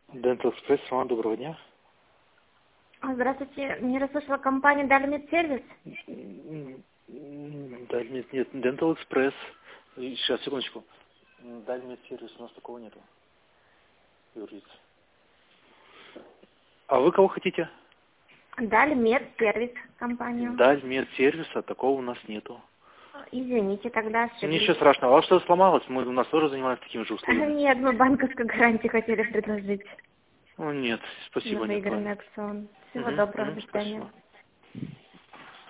Dental Express, Роман, доброго дня. Здравствуйте, не расслышала компания Дальмедсервис? Дальмед, нет, Dental Express. Сейчас, секундочку. Дальмедсервис, у нас такого нету. Юрий. А вы кого хотите? Дальмедсервис компанию. Дальмедсервиса, такого у нас нету. Извините, тогда ошиблись. Ничего страшного. А у вас что-то сломалось? Мы у нас тоже занимаемся такими же услугами. Нет, мы банковской гарантии хотели предложить. Ну, нет, спасибо, На нет. выигранный Ладно. акцион. Всего доброго, до свидания. Спасибо.